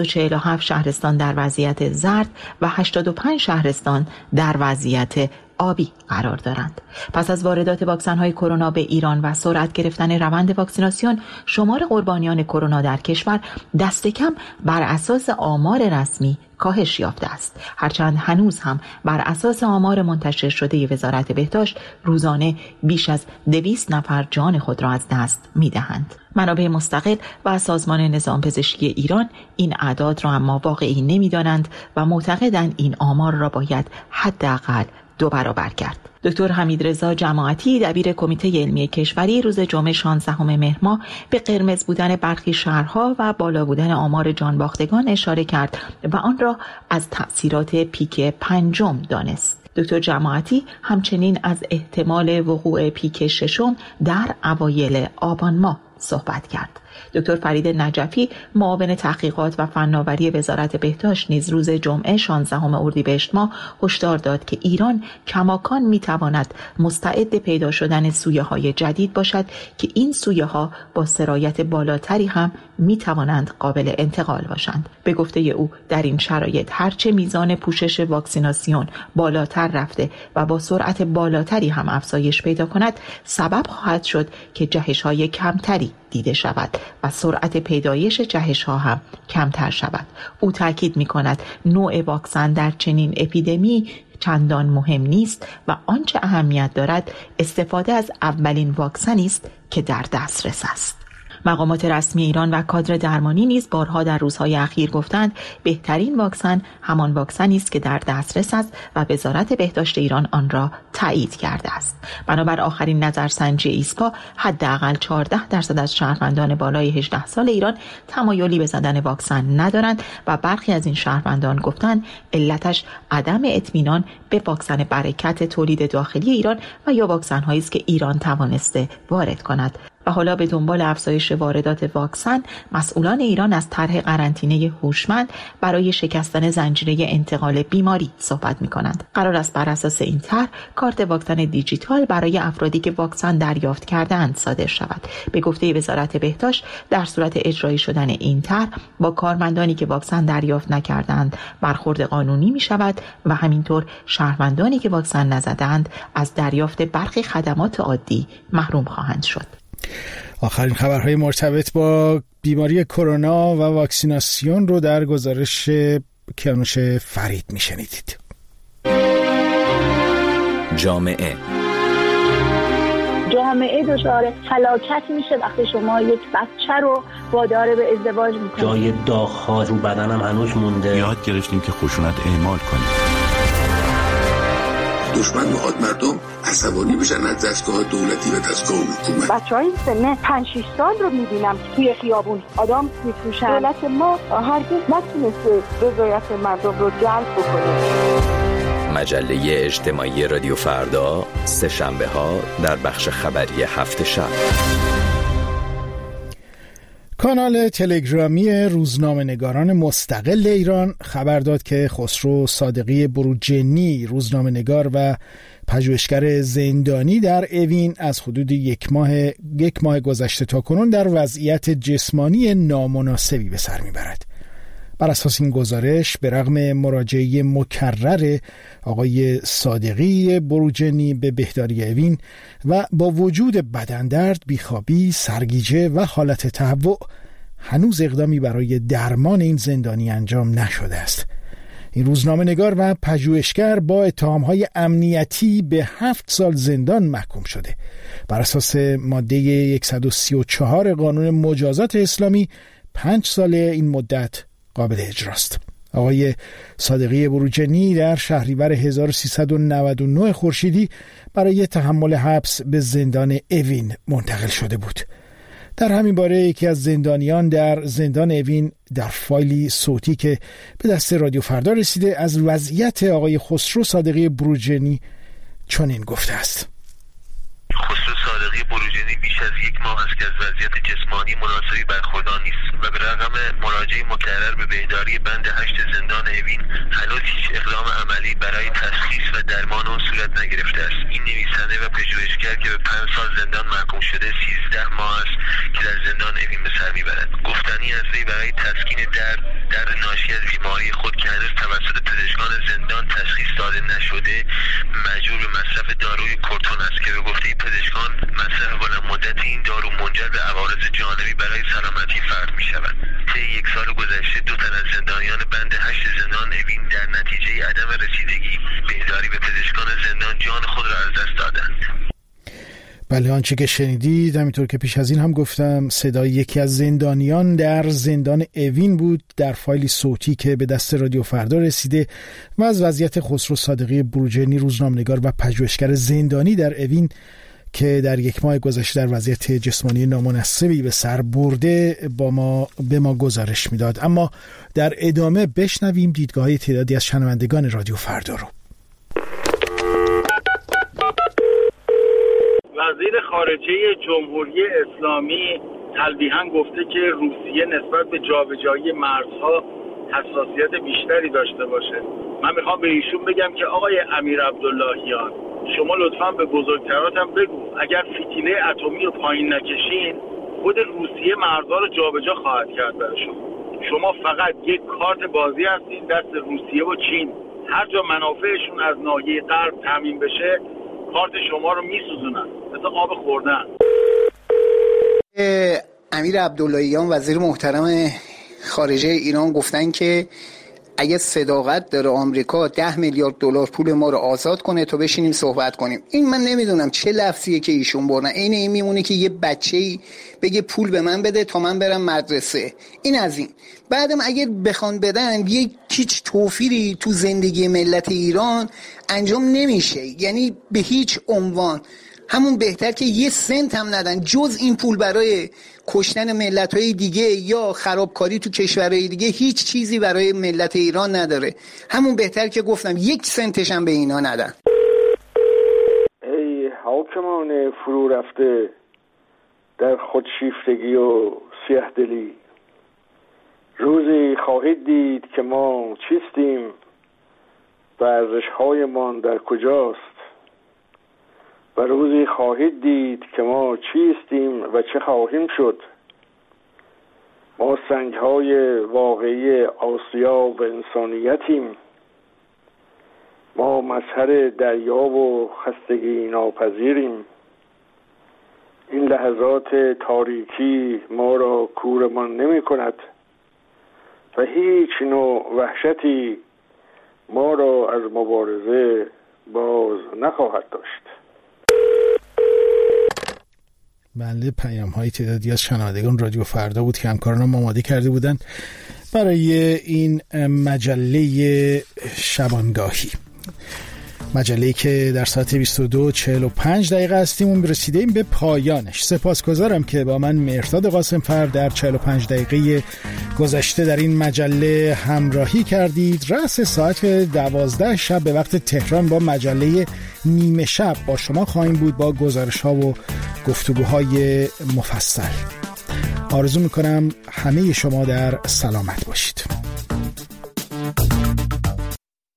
247 شهرستان در وضعیت زرد و 85 شهرستان در وضعیت آبی قرار دارند. پس از واردات واکسن‌های کرونا به ایران و سرعت گرفتن روند واکسیناسیون، شمار قربانیان کرونا در کشور دست کم بر اساس آمار رسمی کاهش یافته است، هرچند هنوز هم بر اساس آمار منتشر شده وزارت بهداشت روزانه بیش از 200 نفر جان خود را از دست می‌دهند. منابع مستقل و سازمان نظام پزشکی ایران این اعداد را اما واقعی نمی‌دانند و معتقدند این آمار را باید حداقل 2 برابر کرد. دکتر حمیدرضا جماعتی دبیر کمیته علمی کشوری روز جمعه 16 مهر ماه به قرمز بودن برخی شهرها و بالا بودن آمار جانباختگان اشاره کرد و آن را از تأثیرات پیک پنجم دانست. دکتر جماعتی همچنین از احتمال وقوع پیک ششم در اوایل آبان ماه صحبت کرد. دکتر فرید نجفی معاون تحقیقات و فناوری وزارت بهداشت نیز روز جمعه 16 اردیبهشت ماه هشدار داد که ایران کماکان میتواند مستعد پیدا شدن سویه‌های جدید باشد که این سویه‌ها با سرایت بالاتری هم میتوانند قابل انتقال باشند. به گفته او در این شرایط هرچه میزان پوشش واکسیناسیون بالاتر رفته و با سرعت بالاتری هم افزایش پیدا کند، سبب خواهد شد که جهش‌های کمتری دیده شود و سرعت پیدایش جهش‌ها هم کمتر شود. او تاکید می‌کند نوع واکسن در چنین اپیدمی چندان مهم نیست و آنچه اهمیت دارد استفاده از اولین واکسنی است که در دسترس است. مقامات رسمی ایران و کادر درمانی نیز بارها در روزهای اخیر گفتند بهترین واکسن همان واکسنی است که در دسترس است و وزارت بهداشت ایران آن را تایید کرده است. بنابر آخرین نظرسنجی ایسپا حداقل 14% از شهروندان بالای 18 سال ایران تمایلی به زدن واکسن ندارند و برخی از این شهروندان گفتند علتش عدم اطمینان به واکسن برکت تولید داخلی ایران و یا واکسن‌هایی است که ایران توانسته وارد کند. و حالا به دنبال افزایش واردات واکسن، مسئولان ایران از طرح قرنطینه هوشمند برای شکستن زنجیره انتقال بیماری صحبت می‌کنند. قرار است بر اساس این طرح کارت واکسن دیجیتال برای افرادی که واکسن دریافت کرده‌اند صادر شود. به گفته وزارت بهداشت در صورت اجرایی شدن این طرح با کارمندانی که واکسن دریافت نکردند برخورد قانونی می‌شود و همینطور شهروندانی که واکسن نزدند از دریافت برخی خدمات عادی محروم خواهند شد. آخرین خبرهای مرتبط با بیماری کرونا و واکسیناسیون رو در گزارش کیانوش فرید میشنیدید. جامعه دچار فلاکت میشه وقتی شما یک بچه رو وادار به ازدواج میکنید. جای داغ‌ها رو بدنم هنوز مونده. یاد گرفتیم که خشونت اعمال کنیم. دشمن میخواد مردم عصبانی بشن از دستگاه دولتی و دستگاه حکومت. بچهای سن 5-6 سال رو میبینم توی خیابون آدم میفروشن. دولت ما هرگز نتونسته رضایت مردم رو جلب بکنه. مجله اجتماعی رادیو فردا سه شنبه ها در بخش خبری هفت شب. کانال تلگرامی روزنامه‌نگاران مستقل ایران خبر داد که خسرو صادقی بروجنی، روزنامه‌نگار و پژوهشگر زندانی در اوین، از حدود یک ماه گذشته تا کنون در وضعیت جسمانی نامناسبی به سر میبرد. بر اساس این گزارش، به رغم مراجعه مکرر آقای صادقی بروجنی به بهداری اوین و با وجود بدندرد، بیخوابی، سرگیجه و حالت تهوع، هنوز اقدامی برای درمان این زندانی انجام نشده است. این روزنامه‌نگار و پژوهشگر با اتهام‌های امنیتی به 7 سال زندان محکوم شده. بر اساس ماده 134 قانون مجازات اسلامی 5 سال این مدت قابل اجراست. آقای صادقی بروجنی در شهریور 1399 خورشیدی برای تحمل حبس به زندان اوین منتقل شده بود. در همین باره یکی از زندانیان در زندان اوین در فایلی صوتی که به دست رادیو فردا رسیده از وضعیت آقای خسرو صادقی بروجنی چنین گفته است: خسرو صادقی بروجنی بیش از یک ماه است که از وضعیت جسمانی مناسبی برخوردار نیست و به رغم مراجعه مکرر به بهداری بند 8 زندان اوین هنوز هیچ اقدام عملی برای تشخیص و درمان آن صورت نگرفته است. این نویسنده و پژوهشگر که به 5 سال زندان محکوم شده 13 ماه است که در زندان اوین به سر میبرد. گفتنی از وی برای تسکین درد ناشی از بیماری خود که هنوز توسط پزشکان زندان تشخیص داده نشده مجبور به مصرف داروی کورتون است که به گفته پزشکان مصرف بلند مدت این دارو منجر به عوارض جانبی برای سلامتی فرد می شود. طی 1 سال گذشته 2 تن از زندانیان بند 8 زندان اوین در نتیجه عدم رسیدگی بهداری به پزشکان زندان جان خود را از دست دادند. بله، آنچه که شنیدید همینطور که پیش از این هم گفتم صدای یکی از زندانیان در زندان اوین بود در فایلی صوتی که به دست رادیو فردا رسیده و از وضعیت خسرو صادقی بروجنی، روزنامه‌نگار و پژوهشگر زندانی در اوین که در 1 ماه گذشته در وضعیت جسمانی نامناسبی به سر برده به ما گزارش میداد. اما در ادامه بشنویم دیدگاه‌های تعدادی از شنوندگان رادیو فردا رو. وزیر خارجه جمهوری اسلامی تلویحاً گفته که روسیه نسبت به جابجایی مرزها حساسیت بیشتری داشته باشه. من میخوام به ایشون بگم که آقای امیر عبداللهیان، شما لطفاً به بزرگتراتم بگو اگر فتیله اتمی رو پایین نکشین خود روسیه مرزها رو جابجا خواهد کرد براشون. شما فقط یک کارت بازی هستین دست روسیه و چین. هر جا منافعشون از ناحیه غرب تامین بشه کارت شما رو میسوزونن مثل آب خوردن. امیر عبداللهیان وزیر محترم خارجه ایران گفتن که اگه صداقت داره آمریکا 10 میلیارد دلار پول ما رو آزاد کنه تا بشینیم صحبت کنیم. این من نمیدونم چه لفظیه که ایشون بردن. این میمونه که یه بچه‌ای بگه پول به من بده تا من برم مدرسه. این از این. بعدم اگر بخوان بدن یه هیچ توفیری تو زندگی ملت ایران انجام نمیشه، یعنی به هیچ عنوان. همون بهتر که یه سنت هم ندن جز این پول برای کشتن ملت‌های دیگه یا خرابکاری تو کشورهای دیگه هیچ چیزی برای ملت ایران نداره. همون بهتر که گفتم 1 سنتش هم به اینا ندن. ای حاکمان فرو رفته در خودشیفتگی و سیاه‌دلی، روزی خواهید دید که ما چیستیم و ارزش‌هایمان در کجاست، و روزی خواهید دید که ما چیستیم و چه خواهیم شد. ما سنگ‌های واقعی آسیا و انسانیتیم. ما مظهر دریا و خستگی ناپذیریم. این لحظات تاریکی ما را کورمان نمی کند و هیچ نوع وحشتی ما را از مبارزه باز نخواهد داشت. بله، پیام های تعدادی از شنوندگان رادیو فردا بود که همکارانم آماده کرده بودند برای این مجله شبانگاهی. مجله‌ای که در ساعت 22:45 هستیم رسیدیم به پایانش. سپاسگزارم که با من مهرداد قاسم‌فر در 45 دقیقه گذشته در این مجله همراهی کردید. رأس ساعت 12 شب به وقت تهران با مجله نیمه شب با شما خواهیم بود با گزارش‌ها و گفتگوهای مفصل. آرزو می‌کنم همه شما در سلامت باشید.